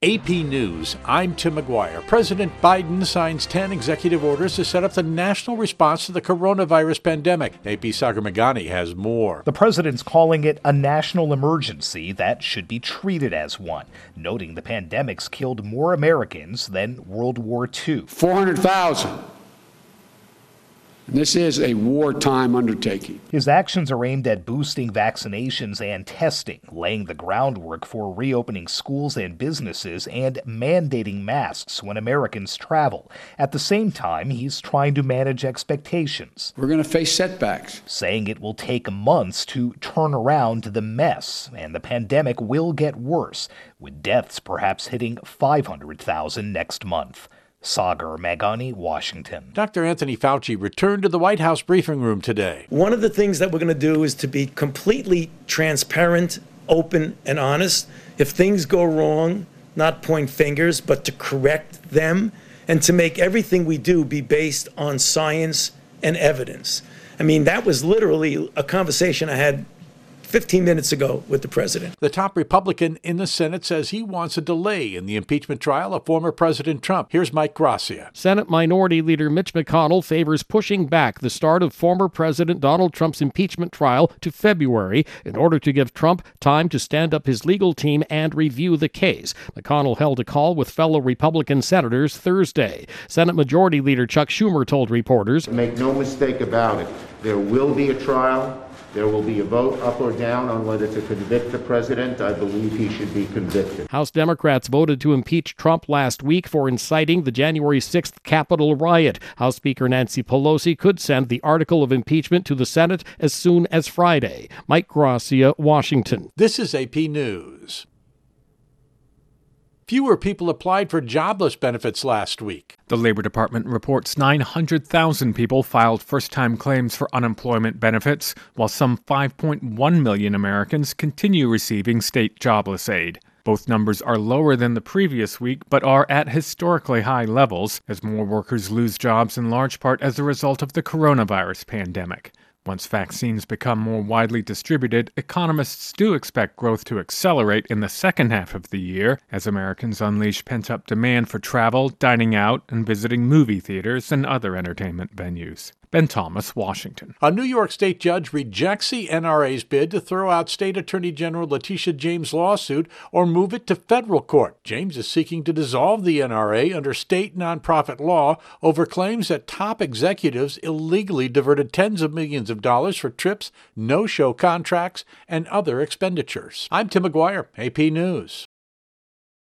AP News, I'm Tim McGuire. President Biden signs 10 executive orders to set up the national response to the coronavirus pandemic. AP Sagar Meghani has more. The president's calling it a national emergency that should be treated as one, noting the pandemic's killed more Americans than World War II. 400,000. This is a wartime undertaking. His actions are aimed at boosting vaccinations and testing, laying the groundwork for reopening schools and businesses, and mandating masks when Americans travel. At the same time, he's trying to manage expectations. We're going to face setbacks. Saying it will take months to turn around the mess, and the pandemic will get worse, with deaths perhaps hitting 500,000 next month. Sagar Meghani, Washington. Dr. Anthony Fauci returned to the White House briefing room today. One of the things that we're going to do is to be completely transparent, open, and honest. If things go wrong, not point fingers, but to correct them, and to make everything we do be based on science and evidence. I mean, that was literally a conversation I had 15 minutes ago with the president. The top Republican in the Senate says he wants a delay in the impeachment trial of former President Trump. Here's Mike Gracia. Senate Minority Leader Mitch McConnell favors pushing back the start of former President Donald Trump's impeachment trial to February in order to give Trump time to stand up his legal team and review the case. McConnell held a call with fellow Republican senators Thursday. Senate Majority Leader Chuck Schumer told reporters, "Make no mistake about it, there will be a trial. There will be a vote up or down on whether to convict the president. I believe he should be convicted." House Democrats voted to impeach Trump last week for inciting the January 6th Capitol riot. House Speaker Nancy Pelosi could send the article of impeachment to the Senate as soon as Friday. Mike Gracia, Washington. This is AP News. Fewer people applied for jobless benefits last week. The Labor Department reports 900,000 people filed first-time claims for unemployment benefits, while some 5.1 million Americans continue receiving state jobless aid. Both numbers are lower than the previous week, but are at historically high levels as more workers lose jobs in large part as a result of the coronavirus pandemic. Once vaccines become more widely distributed, economists do expect growth to accelerate in the second half of the year as Americans unleash pent-up demand for travel, dining out, and visiting movie theaters and other entertainment venues. Ben Thomas, Washington. A New York State judge rejects the NRA's bid to throw out State Attorney General Letitia James' lawsuit or move it to federal court. James is seeking to dissolve the NRA under state nonprofit law over claims that top executives illegally diverted tens of millions of dollars for trips, no-show contracts, and other expenditures. I'm Tim McGuire, AP News.